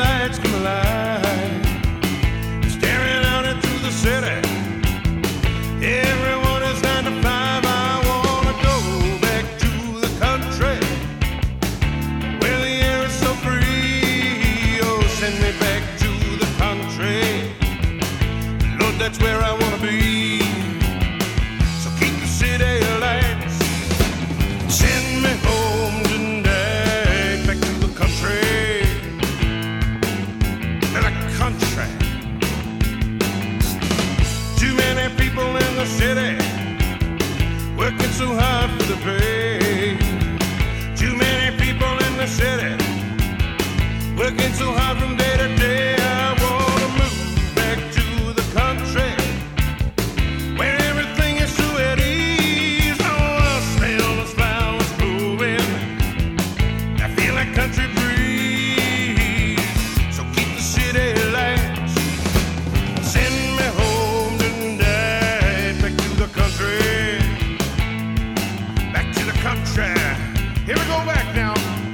lights come alive, staring out into the city. Everyone is 9 to 5. I wanna go back to the country where the air is so free. Oh, send me back to the country, Lord, that's where I wanna be. So keep the city lights, send me home tonight, back to the country, to the country. Too many people in the city working so hard for the pay. Too many people in the city working so hard from day to day. I wanna move back to the country where everything is so at ease. Oh, I smell the flowers blowing, I feel like country breeze. So keep the city lights, send me home tonight, back to the country, back to the country. Here we go back now.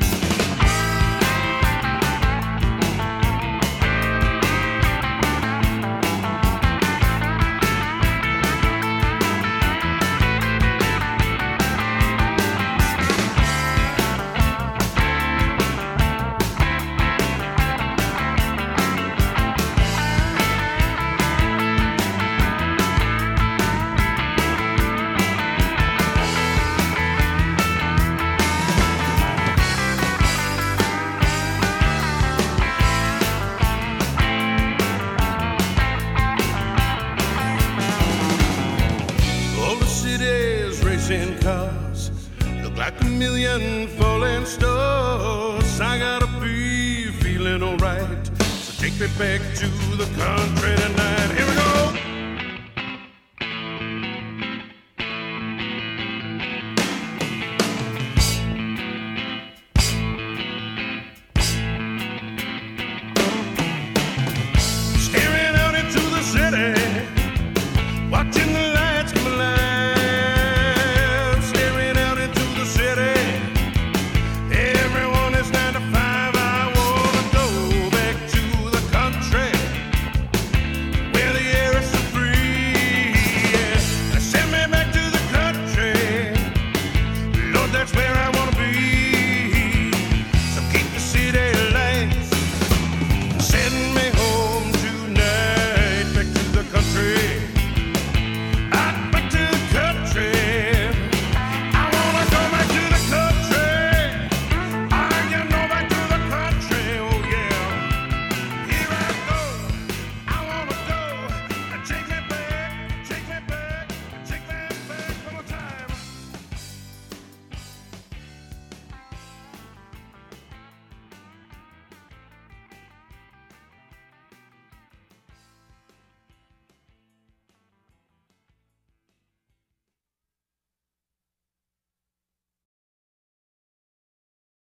Racing cars look like a million falling stars. I gotta be feeling alright, so take me back to the country tonight.